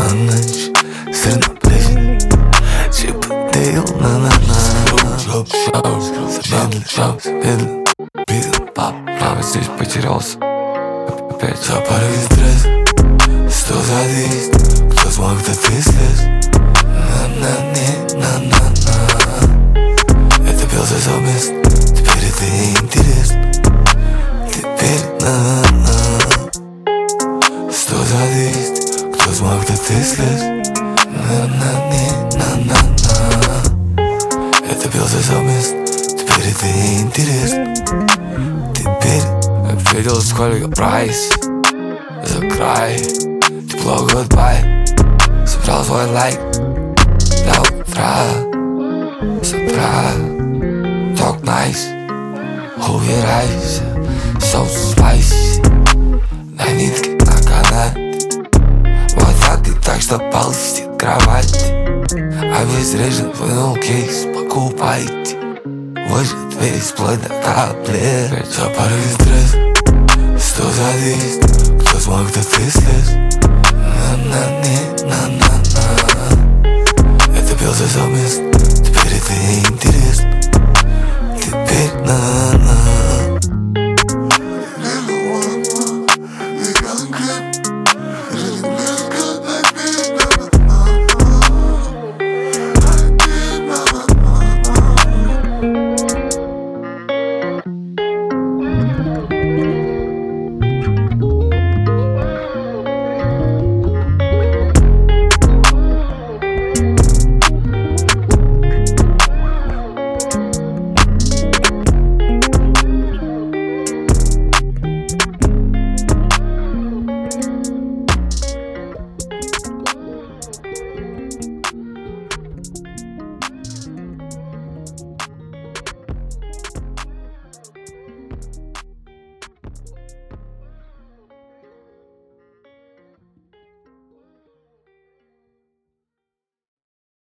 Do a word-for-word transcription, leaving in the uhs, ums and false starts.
на ночь, сыр на плесень, Чип и Дейл, на-на-на. Замедлен, замедлен, битен, пап, прямо здесь потерялся. Опять запарывает стресс, сто за двести, кто смог, да ты слез. На-на-не, на-на-на. Это бился совместно, теперь это не интересно. Теперь на-на-на. Сто за двести, кто смог, да ты слез. На-на-не, на-на-на. Это бился совместно, теперь это не интересно. Теперь видел, сколько прайс за край. Тепло, goodbye. Собрал свой лайк до утра. С утра talk nice, убирайся, соус спайси. На нитке, на канате. Вот так и так, что ползти в кровати. Обезврежен, вынул кейс, покупайте. Выжат весь вплоть до капли. Запарывает стресс, сто за двести, кто смог, да ты слез. На-на-не, на-на-на. Это бился совместно,